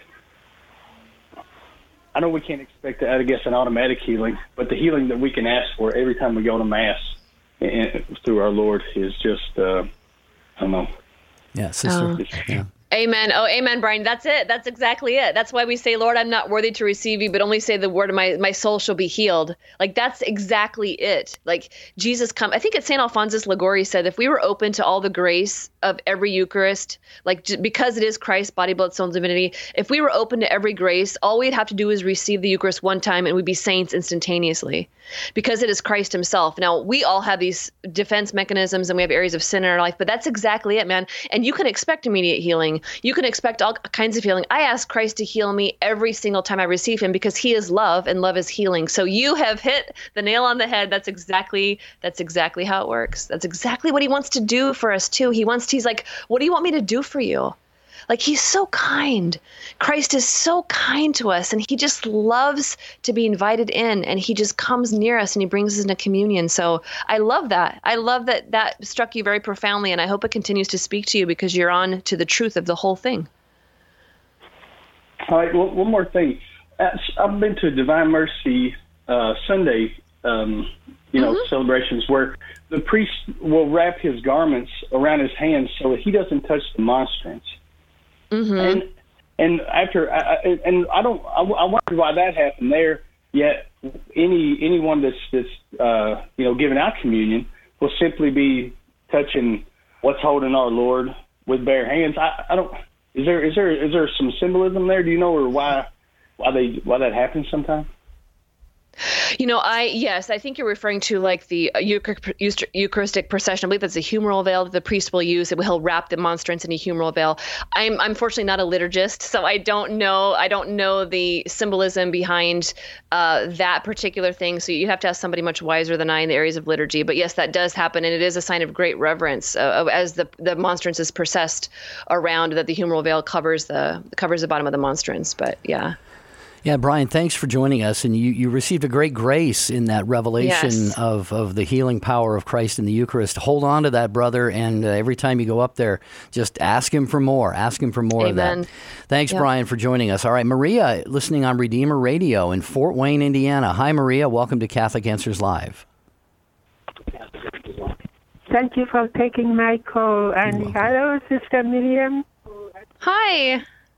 I know we can't expect, I guess, an automatic healing, but the healing that we can ask for every time we go to Mass and, through our Lord is just, uh, I don't know. Yeah, sister. Oh. Yeah. Amen. Oh, amen, Brian. That's it. That's exactly it. That's why we say, Lord, I'm not worthy to receive you, but only say the word of my, my soul shall be healed. Like, that's exactly it. Like, Jesus come. I think it's Saint Alphonsus Liguori said, if we were open to all the grace of every Eucharist, like j- because it is Christ's body, blood, soul, and divinity, if we were open to every grace, all we'd have to do is receive the Eucharist one time and we'd be saints instantaneously because it is Christ himself. Now, we all have these defense mechanisms and we have areas of sin in our life, but that's exactly it, man. And you can expect immediate healing. You can expect all kinds of healing. I ask Christ to heal me every single time I receive him because he is love and love is healing. So you have hit the nail on the head. That's exactly, that's exactly how it works. That's exactly what he wants to do for us too. He wants, he's like, what do you want me to do for you? Like, he's so kind. Christ is so kind to us, and he just loves to be invited in, and he just comes near us and he brings us into communion. So I love that. I love that that struck you very profoundly, and I hope it continues to speak to you because you're on to the truth of the whole thing. All right, well, one more thing. I've been to Divine Mercy uh, Sunday, um, you know, mm-hmm. celebrations where the priest will wrap his garments around his hands so that he doesn't touch the monstrance. Mm-hmm. And and after I, and I don't I, I wonder why that happened there. Yet any anyone that's that's uh, you know giving out communion will simply be touching what's holding our Lord with bare hands. I, I don't. Is there is there is there some symbolism there? Do you know or why why they why that happens sometimes? You know, I, yes, I think you're referring to like the Eucharistic procession. I believe that's a humeral veil that the priest will use. He'll wrap the monstrance in a humeral veil. I'm unfortunately not a liturgist, so I don't know. I don't know the symbolism behind uh, that particular thing. So you have to ask somebody much wiser than I in the areas of liturgy. But yes, that does happen, and it is a sign of great reverence uh, as the the monstrance is processed around. That the humeral veil covers the covers the bottom of the monstrance. But yeah. Yeah, Brian, thanks for joining us. And you, you received a great grace in that revelation yes. of, of the healing power of Christ in the Eucharist. Hold on to that, brother. And uh, every time you go up there, just ask him for more. Ask him for more Amen. of that. Thanks, yep. Brian, for joining us. All right, Maria, listening on Redeemer Radio in Fort Wayne, Indiana. Hi, Maria. Welcome to Catholic Answers Live. Thank you for taking my call. And hello, Sister Miriam. Hi.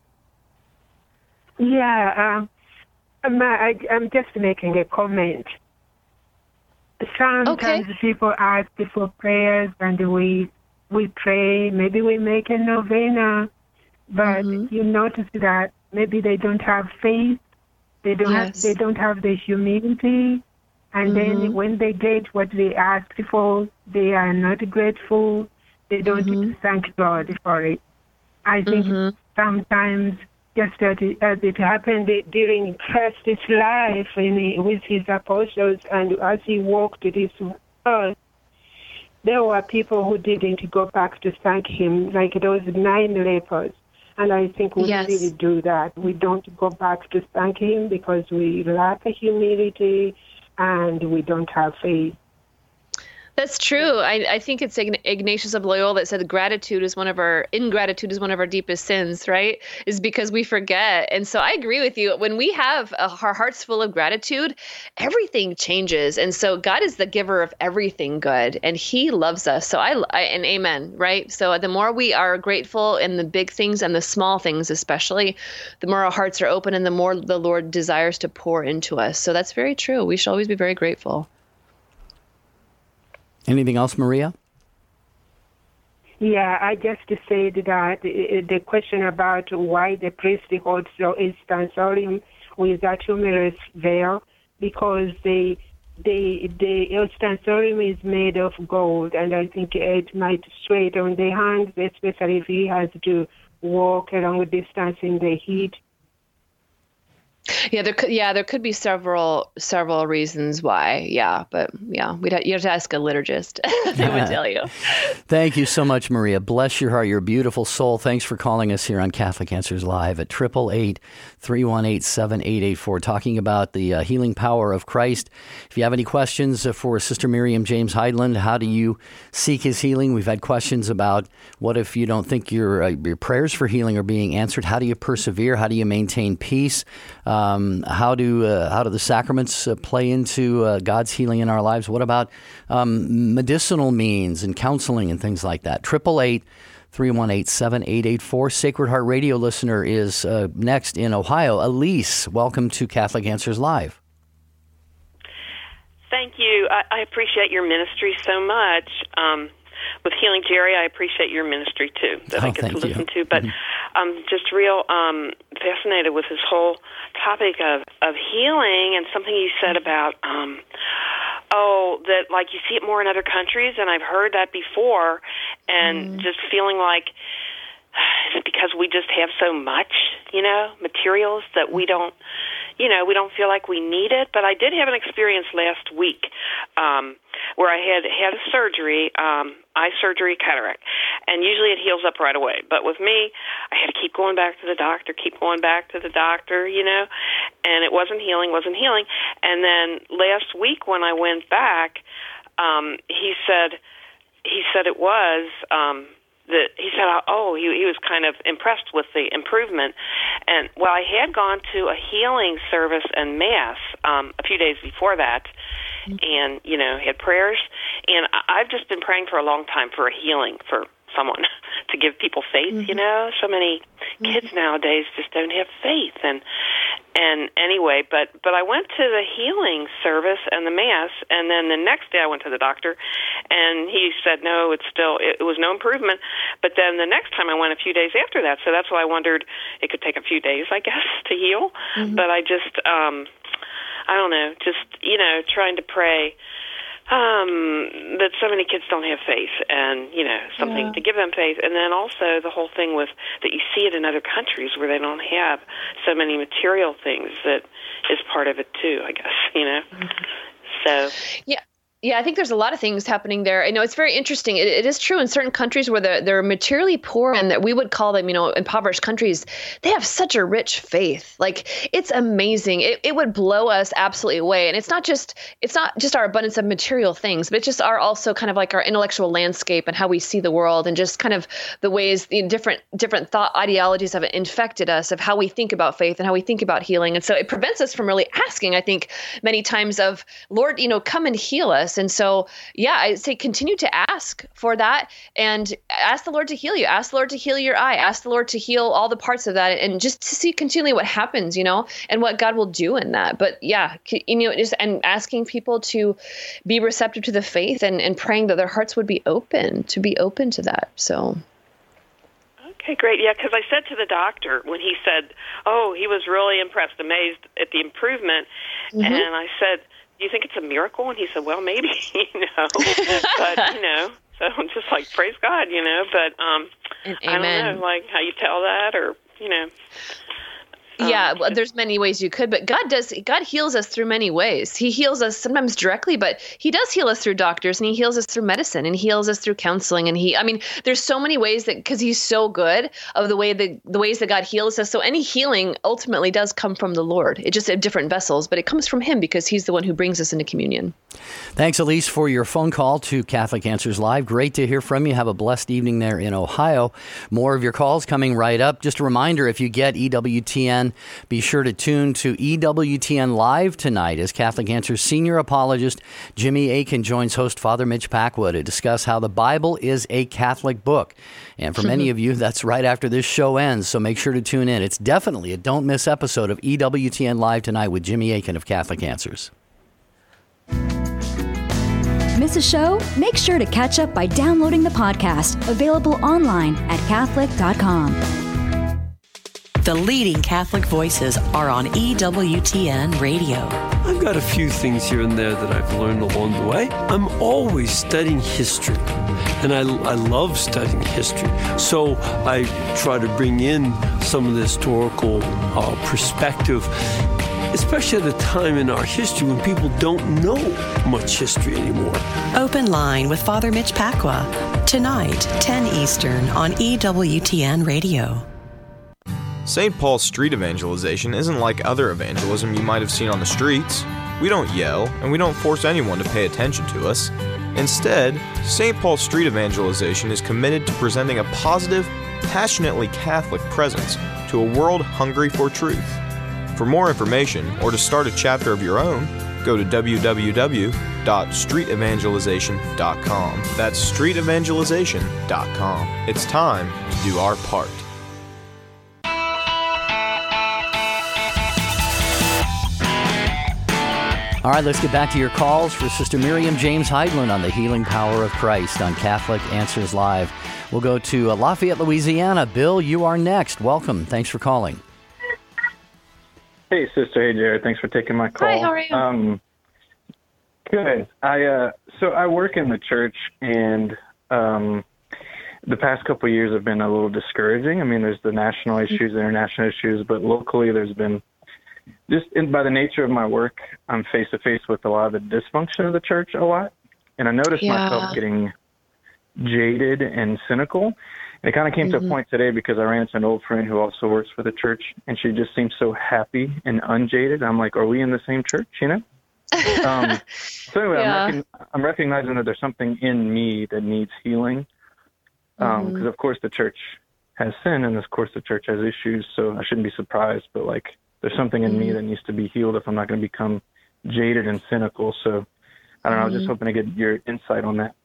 Yeah, um, I'm, I, I'm just making a comment. Sometimes okay. people ask for prayers and we we pray. Maybe we make a novena, but mm-hmm. you notice that maybe they don't have faith. They don't yes. have they don't have the humility, and mm-hmm. then when they get what they ask for, they are not grateful. They don't mm-hmm. thank God for it. I think mm-hmm. sometimes. Just as it, as it happened during Christ's life in, with his apostles, and as he walked this earth, there were people who didn't go back to thank him, like those nine lepers. And I think we yes. really do that. We don't go back to thank him because we lack humility and we don't have faith. That's true. I, I think it's Ignatius of Loyola that said gratitude is one of our, ingratitude is one of our deepest sins, right? Is because we forget. And so I agree with you. When we have a, our hearts full of gratitude, everything changes. And so God is the giver of everything good, and he loves us. So I, I and amen, right? So the more we are grateful in the big things and the small things especially, the more our hearts are open and the more the Lord desires to pour into us. So that's very true. We should always be very grateful. Anything else, Maria? Yeah, I just to say that the question about why the priest holds the instansorium with that humorous veil, because the the the instansorium is made of gold, and I think it might sweat on the hands, especially if he has to walk a long distance in the heat. Yeah, there could yeah there could be several several reasons why. Yeah, but yeah, we'd ha- you have to ask a liturgist. They would tell you. Thank you so much, Maria. Bless your heart. You're a beautiful soul. Thanks for calling us here on Catholic Answers Live at eight eight eight, three one eight, seven eight eight four, talking about the uh, healing power of Christ. If you have any questions uh, for Sister Miriam James Heidland, how do you seek his healing? We've had questions about what if you don't think your uh, your prayers for healing are being answered? How do you persevere? How do you maintain peace? Um, how do uh, how do the sacraments uh, play into uh, God's healing in our lives? What about um, medicinal means and counseling and things like that? eight eight eight, three one eight, seven eight eight four. Sacred Heart Radio listener is uh, next in Ohio. Elise, welcome to Catholic Answers Live. Thank you. I, I appreciate your ministry so much. Um, with Healing Jerry, I appreciate your ministry too, that oh, I get to listen you. to. But mm-hmm. I'm just real um, fascinated with this whole topic of, of healing and something you said about, um, oh, that like you see it more in other countries, and I've heard that before, and mm. just feeling like, is it because we just have so much, you know, materials that we don't, you know, we don't feel like we need it? But I did have an experience last week um, where I had had a surgery, um, eye surgery, cataract, and usually it heals up right away. But with me, I had to keep going back to the doctor, keep going back to the doctor, you know, and it wasn't healing, wasn't healing. And then last week when I went back, um, he said, he said it was. Um, That he said, oh, he, he was kind of impressed with the improvement. And well, I had gone to a healing service and mass um, a few days before that, and, you know, had prayers. And I've just been praying for a long time for a healing for someone to give people faith, mm-hmm. you know. So many kids mm-hmm. nowadays just don't have faith. And and anyway, but, but I went to the healing service and the mass, and then the next day I went to the doctor, and he said, no, it's still, it, it was no improvement. But then the next time I went a few days after that, so that's why I wondered it could take a few days, I guess, to heal. Mm-hmm. But I just, um, I don't know, just, you know, trying to pray um, that so many kids don't have faith, and, you know, something yeah. to give them faith. And then also the whole thing with that you see it in other countries where they don't have so many material things that is part of it too, I guess, you know. Mm-hmm. So yeah. Yeah, I think there's a lot of things happening there. I know it's very interesting. It, it is true in certain countries where they're, they're materially poor and that we would call them, you know, impoverished countries. They have such a rich faith. Like, it's amazing. It, it would blow us absolutely away. And it's not just it's not just our abundance of material things, but it's just our also kind of like our intellectual landscape and how we see the world, and just kind of the ways the different different thought ideologies have infected us of how we think about faith and how we think about healing. And so it prevents us from really asking, I think, many times of, Lord, you know, come and heal us. And so, yeah, I say continue to ask for that, and ask the Lord to heal you. Ask the Lord to heal your eye. Ask the Lord to heal all the parts of that, and just to see continually what happens, you know, and what God will do in that. But yeah, you know, just and asking people to be receptive to the faith, and, and praying that their hearts would be open to be open to that. So. Okay, great. Yeah, because I said to the doctor when he said, oh, he was really impressed, amazed at the improvement, mm-hmm. and I said, do you think it's a miracle? And he said, well, maybe, you know, but, you know, so I'm just like, praise God, you know, but um, I don't know, like how you tell that, or, you know. Yeah, well, there's many ways you could, but God does, God heals us through many ways. He heals us sometimes directly, but he does heal us through doctors, and he heals us through medicine, and he heals us through counseling. And he, I mean, there's so many ways that, because he's so good of the way the, the ways that God heals us. So any healing ultimately does come from the Lord. It just in different vessels, but it comes from him because he's the one who brings us into communion. Thanks, Elise, for your phone call to Catholic Answers Live. Great to hear from you. Have a blessed evening there in Ohio. More of your calls coming right up. Just a reminder, if you get E W T N, be sure to tune to E W T N Live tonight as Catholic Answers senior apologist Jimmy Akin joins host Father Mitch Pacwa to discuss how the Bible is a Catholic book. And for many of you, that's right after this show ends, so make sure to tune in. It's definitely a don't-miss episode of E W T N Live tonight with Jimmy Akin of Catholic Answers. Miss a show? Make sure to catch up by downloading the podcast, available online at Catholic dot com. The leading Catholic voices are on E W T N Radio. I've got a few things here and there that I've learned along the way. I'm always studying history, and I, I love studying history. So I try to bring in some of the historical uh, perspective, especially at a time in our history when people don't know much history anymore. Open Line with Father Mitch Pacwa, tonight, ten Eastern on E W T N Radio. Saint Paul's street evangelization isn't like other evangelism you might have seen on the streets. We don't yell, and we don't force anyone to pay attention to us. Instead, Saint Paul's street evangelization is committed to presenting a positive, passionately Catholic presence to a world hungry for truth. For more information, or to start a chapter of your own, go to w w w dot street evangelization dot com. That's street evangelization dot com. It's time to do our part. All right, let's get back to your calls for Sister Miriam James Heidland on the healing power of Christ on Catholic Answers Live. We'll go to Lafayette, Louisiana. Bill, you are next. Welcome. Thanks for calling. Hey, Sister. Hey, Jared. Thanks for taking my call. Hi, how are you? Um, good. I uh, so I work in the church, and um, the past couple of years have been a little discouraging. I mean, there's the national issues, international issues, but locally there's been just in, by the nature of my work, I'm face to face with a lot of the dysfunction of the church a lot. And I noticed Yeah. myself getting jaded and cynical. And it kind of came Mhm. to a point today because I ran into an old friend who also works for the church, and she just seems so happy and unjaded. I'm like, are we in the same church, you know? um, so anyway, Yeah. I'm, recon- I'm recognizing that there's something in me that needs healing. Because, um, Mhm. of course, the church has sin, and, of course, the church has issues, so I shouldn't be surprised. But, like, there's something in me that needs to be healed if I'm not going to become jaded and cynical. So, I don't know, I was just Mhm. hoping to get your insight on that.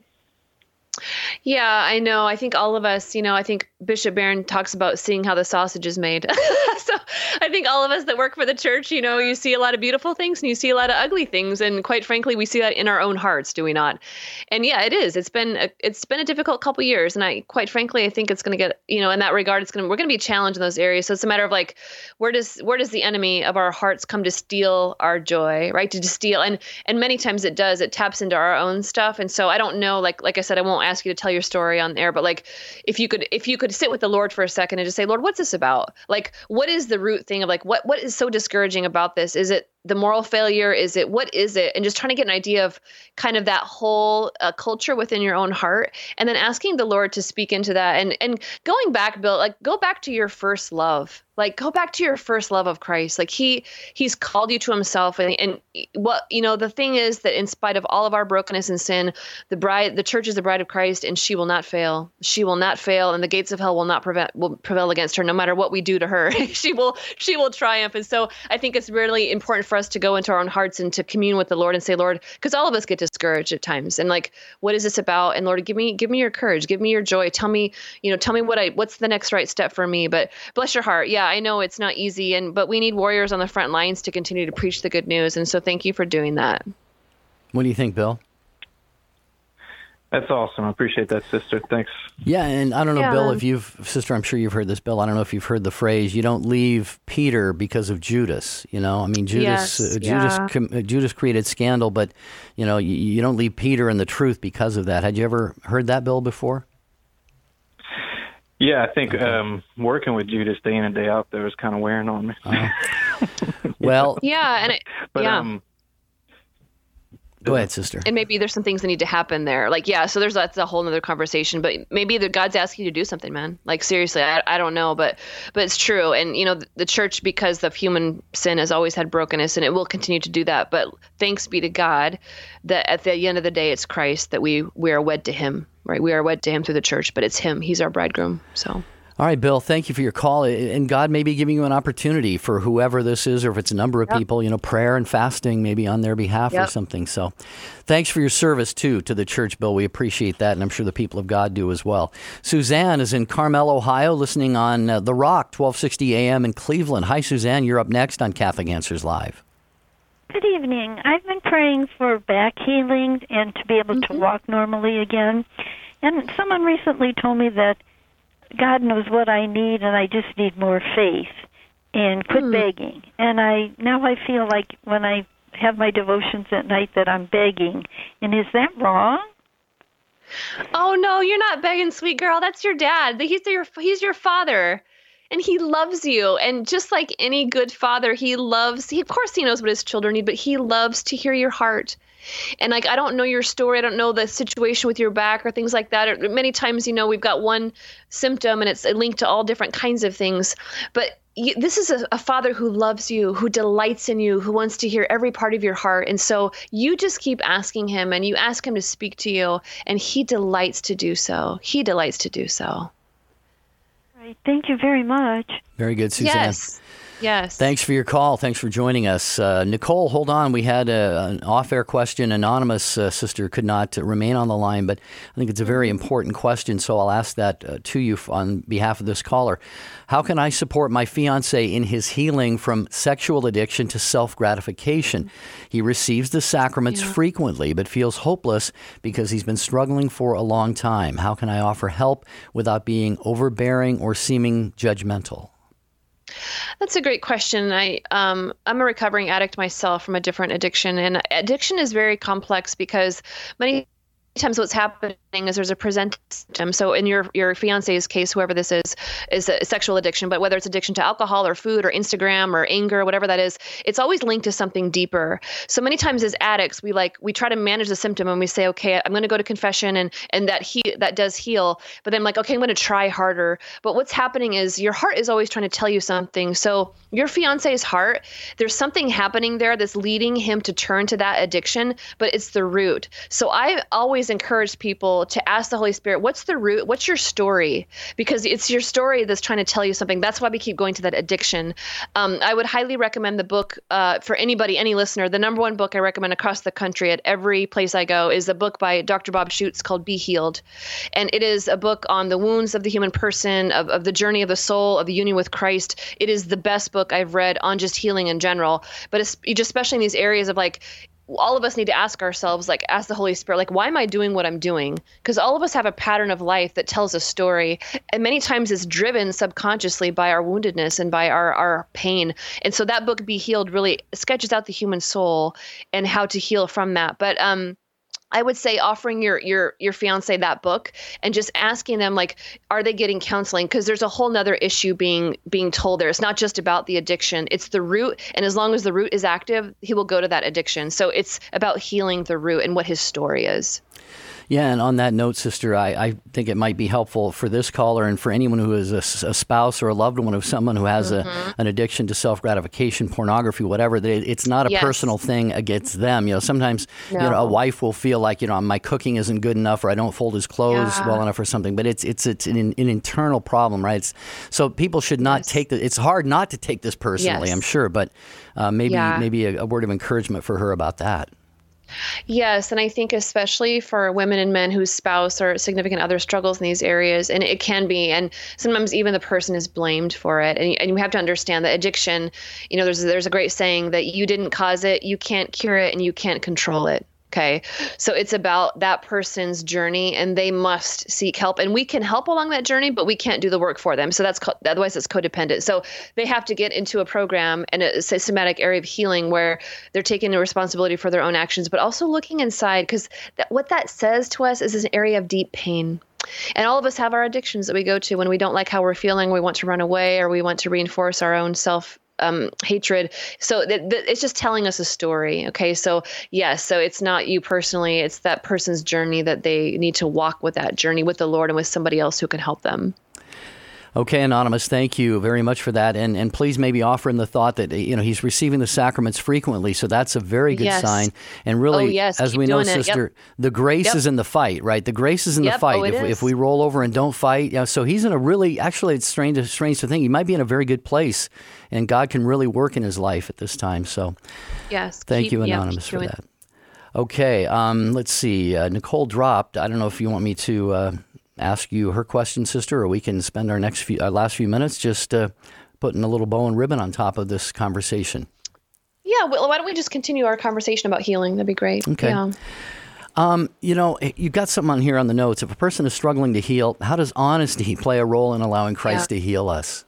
Yeah, I know. I think all of us, you know, I think Bishop Barron talks about seeing how the sausage is made. So I think all of us that work for the church, you know, you see a lot of beautiful things and you see a lot of ugly things. And quite frankly, we see that in our own hearts, do we not? And yeah, it is. It's been a, it's been a difficult couple years. And I, quite frankly, I think it's going to get, you know, in that regard, it's going to, we're going to be challenged in those areas. So it's a matter of like, where does, where does the enemy of our hearts come to steal our joy, right? To steal. And, and many times it does, it taps into our own stuff. And so I don't know, like, like I said, I won't ask you to tell your story on air, but like, if you could, if you could sit with the Lord for a second and just say, Lord, what's this about? Like, what is the root thing of like, what, what is so discouraging about this? Is it the moral failure? Is it, what is it? And just trying to get an idea of kind of that whole uh, culture within your own heart, and then asking the Lord to speak into that. And, and going back, Bill, like go back to your first love, like go back to your first love of Christ. Like he, he's called you to himself. And, and what, you know, the thing is that in spite of all of our brokenness and sin, the bride, the church is the bride of Christ, and she will not fail. She will not fail. And the gates of hell will not prevent, will prevail against her, no matter what we do to her. she will, she will triumph. And so I think it's really important for us to go into our own hearts and to commune with the Lord and say, Lord, because all of us get discouraged at times. And like, what is this about? And Lord, give me, give me your courage, give me your joy. Tell me, you know, tell me what I, what's the next right step for me. But bless your heart. Yeah, I know it's not easy. And, but we need warriors on the front lines to continue to preach the good news. And so thank you for doing that. What do you think, Bill? That's awesome. I appreciate that, sister. Thanks. Yeah, and I don't know, Yeah. Bill, if you've, sister, I'm sure you've heard this, Bill. I don't know if you've heard the phrase, you don't leave Peter because of Judas. You know, I mean, Judas Yes, uh, yeah. Judas, com- uh, Judas created scandal, but, you know, you, you don't leave Peter in the truth because of that. Had you ever heard that, Bill, before? Yeah, I think okay. um, working with Judas day in and day out there was kind of wearing on me. Uh, well, yeah, and it, but, yeah. Um, Go ahead, sister. And maybe there's some things that need to happen there. Like, yeah, so there's that's a whole other conversation. But maybe the God's asking you to do something, man. Like, seriously, I, I don't know, but but it's true. And you know, the, the church, because of human sin, has always had brokenness, and it will continue to do that. But thanks be to God that at the end of the day, it's Christ that we we are wed to Him, right? We are wed to Him through the church, but it's Him. He's our bridegroom. So. All right, Bill, thank you for your call. And God may be giving you an opportunity for whoever this is, or if it's a number of yep. people, you know, prayer and fasting maybe on their behalf yep. or something. So thanks for your service, too, to the church, Bill. We appreciate that, and I'm sure the people of God do as well. Suzanne is in Carmel, Ohio, listening on uh, The Rock, twelve sixty A M in Cleveland. Hi, Suzanne. You're up next on Catholic Answers Live. Good evening. I've been praying for back healing and to be able mm-hmm. to walk normally again. And someone recently told me that God knows what I need, and I just need more faith and quit mm. begging. And I now I feel like when I have my devotions at night that I'm begging. And is that wrong? Oh, no, you're not begging, sweet girl. That's your dad. He's your, he's your father. And he loves you. And just like any good father, he loves, he, of course he knows what his children need, but he loves to hear your heart. And like, I don't know your story. I don't know the situation with your back or things like that. Or many times, you know, we've got one symptom and it's linked to all different kinds of things. But you, this is a, a father who loves you, who delights in you, who wants to hear every part of your heart. And so you just keep asking him, and you ask him to speak to you, and he delights to do so. He delights to do so. Right. Thank you very much. Very good, Suzanne. Yes. Yes. Thanks for your call. Thanks for joining us. Uh, Nicole, hold on. We had a, an off-air question. Anonymous uh, sister could not uh, remain on the line, but I think it's a very important question, so I'll ask that uh, to you on behalf of this caller. How can I support my fiancé in his healing from sexual addiction to self-gratification? He receives the sacraments yeah. frequently, but feels hopeless because he's been struggling for a long time. How can I offer help without being overbearing or seeming judgmental? That's a great question. I, um, I'm a recovering addict myself from a different addiction. And addiction is very complex because many times what's happening is there's a present symptom. So in your your fiance's case, whoever this is, is a sexual addiction. But whether it's addiction to alcohol or food or Instagram or anger, whatever that is, it's always linked to something deeper. So many times as addicts, we like we try to manage the symptom and we say, okay, I'm going to go to confession and and that he that does heal. But then I'm like, okay, I'm going to try harder. But what's happening is your heart is always trying to tell you something. So your fiance's heart, there's something happening there that's leading him to turn to that addiction, but it's the root. So I always encourage people to ask the Holy Spirit, what's the root? What's your story? Because it's your story that's trying to tell you something. That's why we keep going to that addiction. Um, I would highly recommend the book uh, for anybody, any listener. The number one book I recommend across the country at every place I go is a book by Doctor Bob Schuchts called Be Healed. And it is a book on the wounds of the human person, of, of the journey of the soul, of the union with Christ. It is the best book I've read on just healing in general, but it's, just especially in these areas of like, all of us need to ask ourselves, like, ask the Holy Spirit, like, why am I doing what I'm doing? Because all of us have a pattern of life that tells a story. And many times it's driven subconsciously by our woundedness and by our, our pain. And so that book, Be Healed, really sketches out the human soul and how to heal from that. But um, I would say offering your your your fiance that book and just asking them, like, are they getting counseling? Because there's a whole nother issue being being told there. It's not just about the addiction. It's the root. And as long as the root is active, he will go to that addiction. So it's about healing the root and what his story is. Yeah, and on that note, sister, I, I think it might be helpful for this caller and for anyone who is a, a spouse or a loved one of someone who has mm-hmm. a, an addiction to self-gratification, pornography, whatever. They, it's not a yes. personal thing against them. You know, sometimes no. you know a wife will feel like, you know, my cooking isn't good enough, or I don't fold his clothes yeah. well enough, or something. But it's it's it's an, an internal problem, right? It's, so people should not yes. take the. It's hard not to take this personally, yes. I'm sure, but uh, maybe yeah. maybe a, a word of encouragement for her about that. Yes, and I think especially for women and men whose spouse or significant other struggles in these areas, and it can be, and sometimes even the person is blamed for it. And, and you have to understand that addiction, you know, there's there's a great saying that you didn't cause it, you can't cure it, and you can't control it. Okay. So it's about that person's journey, and they must seek help, and we can help along that journey, but we can't do the work for them. So that's, co- otherwise it's codependent. So they have to get into a program and a systematic area of healing where they're taking the responsibility for their own actions, but also looking inside, because that, what that says to us is an area of deep pain. and all of us have our addictions that we go to when we don't like how we're feeling, we want to run away, or we want to reinforce our own self Um, hatred. So th- th- it's just telling us a story. Okay. So yes, so it's not you personally, it's that person's journey that they need to walk with that journey with the Lord and with somebody else who can help them. Okay, Anonymous, thank you very much for that. And and please maybe offer in the thought that, you know, he's receiving the sacraments frequently. So that's a very good Yes. sign. And really, Oh, yes, as keep we know, doing it. Yep. Sister, the grace Yep. is in the fight, right? The grace is in the Yep. fight. Oh, it if, is. if we roll over and don't fight, you know, so he's in a really, actually, it's strange, strange to think. He might be in a very good place, and God can really work in his life at this time. So Yes. thank keep- you, yep, Anonymous, keep for doing that. Okay, um, let's see. Uh, Nicole dropped. I don't know if you want me to uh, ask you her question, sister, or we can spend our next few, our last few minutes just uh, putting a little bow and ribbon on top of this conversation. Yeah. Well, why don't we just continue our conversation about healing? That'd be great. Okay. Yeah. Um, you know, you've got something on here on the notes. If a person is struggling to heal, how does honesty play a role in allowing Christ Yeah. to heal us?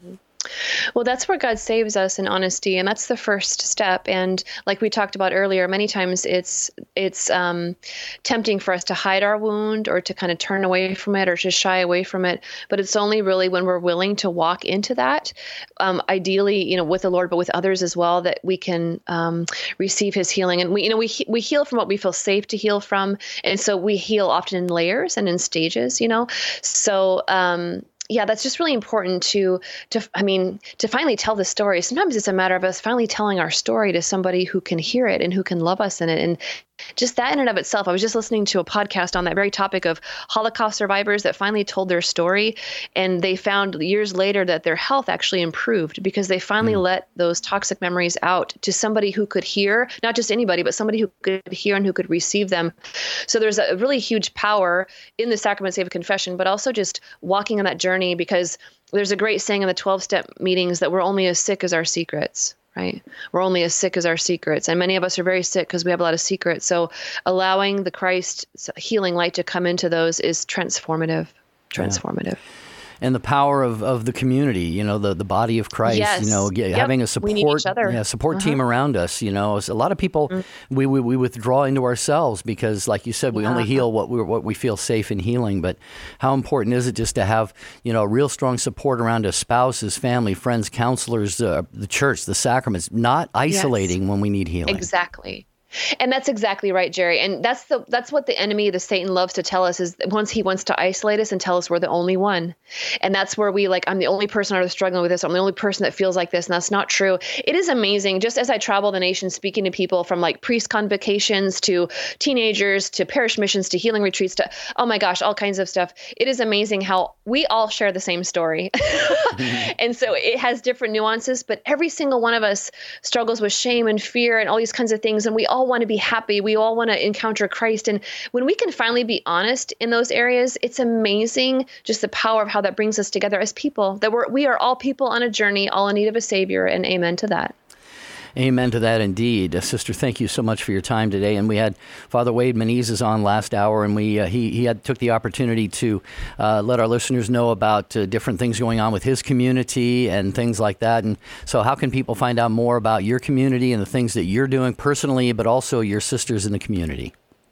Well, that's where God saves us in honesty, and that's the first step. And like we talked about earlier, many times it's it's um, tempting for us to hide our wound or to kind of turn away from it or to shy away from it. But it's only really when we're willing to walk into that, um, ideally, you know, with the Lord, but with others as well, that we can um, receive His healing. And we, you know, we we heal from what we feel safe to heal from, and so we heal often in layers and in stages. You know, so. Um, Yeah, that's just really important to, to, I mean, to finally tell the story. Sometimes it's a matter of us finally telling our story to somebody who can hear it and who can love us in it. And just that in and of itself, I was just listening to a podcast on that very topic of Holocaust survivors that finally told their story. And they found years later that their health actually improved because they finally mm. let those toxic memories out to somebody who could hear, not just anybody, but somebody who could hear and who could receive them. So there's a really huge power in the sacrament of confession, but also just walking on that journey, because there's a great saying in the twelve-step meetings that we're only as sick as our secrets. Right? We're only as sick as our secrets. And many of us are very sick because we have a lot of secrets. So allowing the Christ healing light to come into those is transformative, transformative. Yeah. And the power of, of the community, you know, the, the body of Christ, yes. you know, get, yep. having a support, we need each other. Yeah, support uh-huh. team around us, you know. A lot of people, mm-hmm. we, we we withdraw into ourselves because, like you said, we yeah. only heal what we what we feel safe in healing. But how important is it just to have, you know, real strong support around us, spouses, family, friends, counselors, uh, the church, the sacraments, not isolating yes. when we need healing. Exactly. And that's exactly right, Jerry. And that's the that's what the enemy, the Satan, loves to tell us, is that once he wants to isolate us and tell us we're the only one. And that's where we like, I'm the only person who's struggling with this. I'm the only person that feels like this. And that's not true. It is amazing. Just as I travel the nation speaking to people from like priest convocations to teenagers to parish missions to healing retreats to, oh my gosh, all kinds of stuff. It is amazing how we all share the same story. mm-hmm. And so it has different nuances, but every single one of us struggles with shame and fear and all these kinds of things. And we all want to be happy. We all want to encounter Christ. And when we can finally be honest in those areas, it's amazing just the power of how that brings us together as people, that we're, we are all people on a journey, all in need of a Savior. And amen to that. Amen to that indeed. Uh, Sister, thank you so much for your time today. And we had Father Wade Menezes on last hour, and we uh, he he had took the opportunity to uh, let our listeners know about uh, different things going on with his community and things like that. And so how can people find out more about your community and the things that you're doing personally, but also your sisters in the community?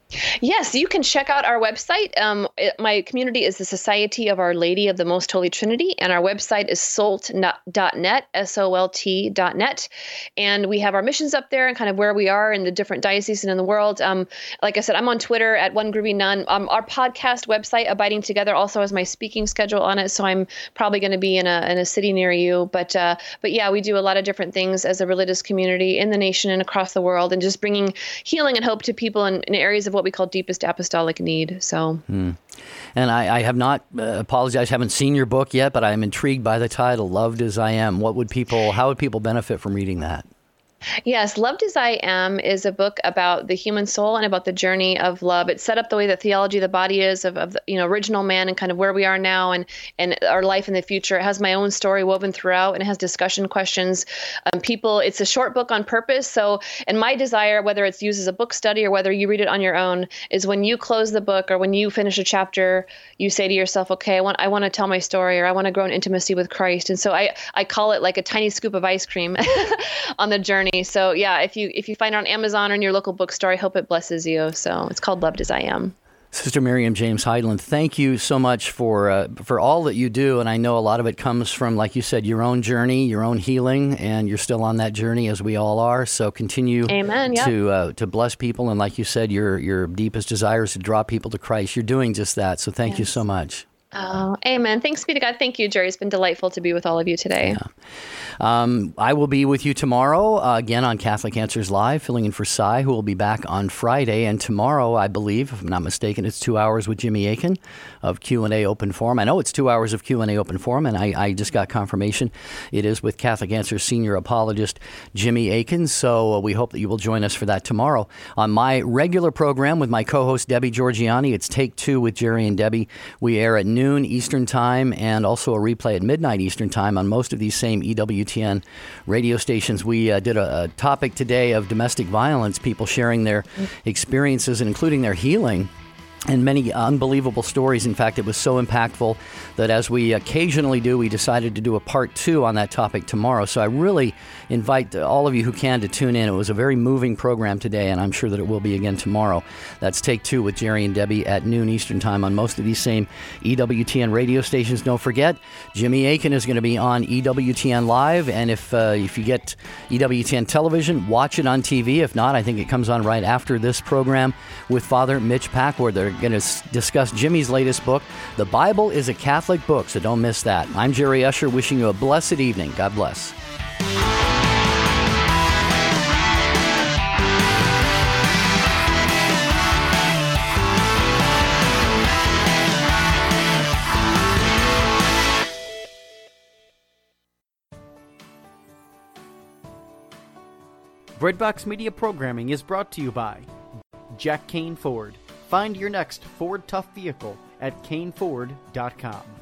Yes, you can check out our website. Um, it, my community is the Society of Our Lady of the Most Holy Trinity, and our website is solt dot net, S O L T dot net. And we have our missions up there and kind of where we are in the different dioceses in the world. Um, like I said, I'm on Twitter at One Groovy Nun. Um, our podcast website, Abiding Together, also has my speaking schedule on it, so I'm probably going to be in a in a city near you. But uh, but yeah, we do a lot of different things as a religious community in the nation and across the world, and just bringing healing and hope to people in, in areas of what we call deepest apostolic need. So, mm. and I, I have not uh, apologized. Haven't seen your book yet, but I am intrigued by the title, "Loved as I Am." What would people? How would people benefit from reading that? Yes, Loved as I Am is a book about the human soul and about the journey of love. It's set up the way that theology of the body is, of, of the, you know, original man and kind of where we are now and, and our life in the future. It has my own story woven throughout, and it has discussion questions. Um, people, it's a short book on purpose. So, and my desire, whether it's used as a book study or whether you read it on your own, is when you close the book or when you finish a chapter, you say to yourself, okay, I want, I want to tell my story, or I want to grow in intimacy with Christ. And so I, I call it like a tiny scoop of ice cream on the journey. So yeah, if you if you find it on Amazon or in your local bookstore, I hope it blesses you. So it's called Loved as I Am. Sister Miriam James Heidland, thank you so much for uh, for all that you do. And I know a lot of it comes from, like you said, your own journey, your own healing, and you're still on that journey as we all are. So continue Amen, yeah. to uh, to bless people. And like you said, your your deepest desire is to draw people to Christ. You're doing just that. So thank yes. you so much. Oh, amen. Thanks be to God. Thank you, Jerry. It's been delightful to be with all of you today. Yeah. Um, I will be with you tomorrow, uh, again on Catholic Answers Live, filling in for Cy, who will be back on Friday. And tomorrow, I believe, if I'm not mistaken, it's two hours with Jimmy Akin of Q and A Open Forum. I know it's two hours of Q and A Open Forum, and I, I just got confirmation. It is with Catholic Answers senior apologist Jimmy Akin. So uh, we hope that you will join us for that tomorrow. On my regular program with my co-host Debbie Georgiani, it's Take Two with Jerry and Debbie. We air at noon Eastern Time and also a replay at midnight Eastern Time on most of these same E W T N radio stations. We uh, did a, a topic today of domestic violence, people sharing their experiences and including their healing. And many unbelievable stories. In fact, it was so impactful that, as we occasionally do, we decided to do a part two on that topic tomorrow. So I really invite all of you who can to tune in. It was a very moving program today, and I'm sure that it will be again tomorrow. That's Take Two with Jerry and Debbie at noon Eastern Time on most of these same E W T N radio stations. Don't forget, Jimmy Akin is going to be on E W T N Live, and if uh, if you get E W T N television, watch it on T V. If not, I think it comes on right after this program with Father Mitch Packwood. They're going to s- discuss Jimmy's latest book, The Bible is a Catholic Book, so don't miss that. I'm Jerry Usher, wishing you a blessed evening. God bless. Breadbox Media programming is brought to you by Jack Kane Ford. Find your next Ford Tough vehicle at Kane Ford dot com.